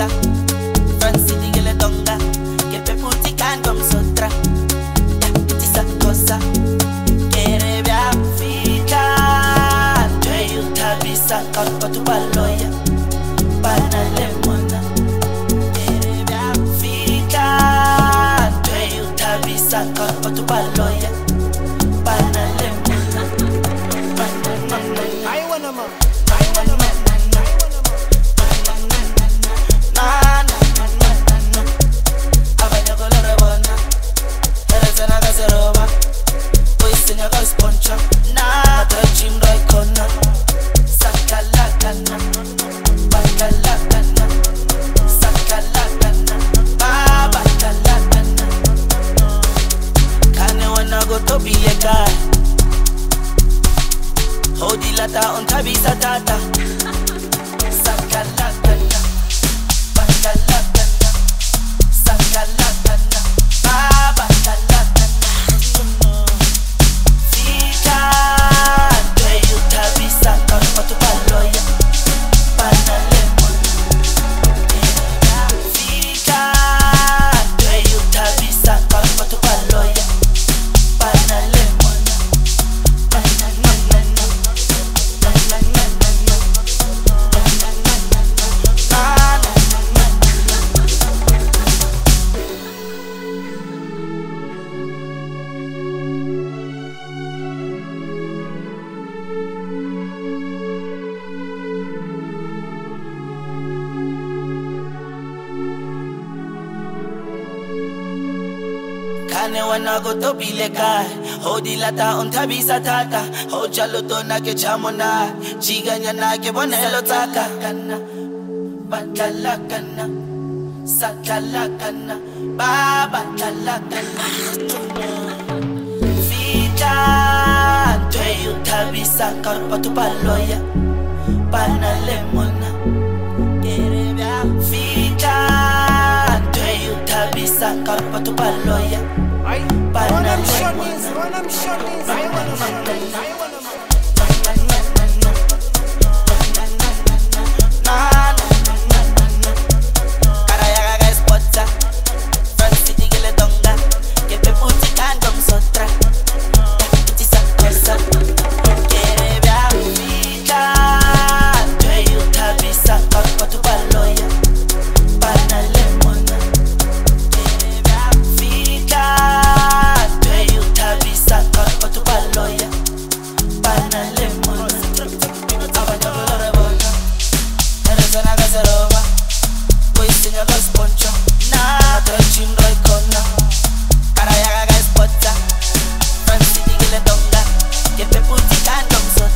sponsor. Franzi di le donga, che pe puti can come sotra. Ti sa cosa, che revia fica. Tu aiuta visa, corpo tu balloia, pana lemona. Che revia fica. Tu aiuta visa, corpo tu balloia, pana lemona. I wanna man. Hodi lata on tabisa tata. Sakalakana, bakalakana, sakalakana, babalakana. Fika, te you tabisa corpo tu balloia, pana lemon. Fika, te you tabisa corpo tu balloia, pana lemon. Kane wana go to bile kai. Hodi lata on tabisa tata. Hoja loto na ke chamona. Chiganya na ke bonelo taka. Kana, batala kana, sakala kana, baba tala kana. Fika, tu you tabisa corpo tu balloia, pana lemona. Fika, tu you tabisa corpo tu balloia. Run them shorties. I wanna man. Che pe puti can come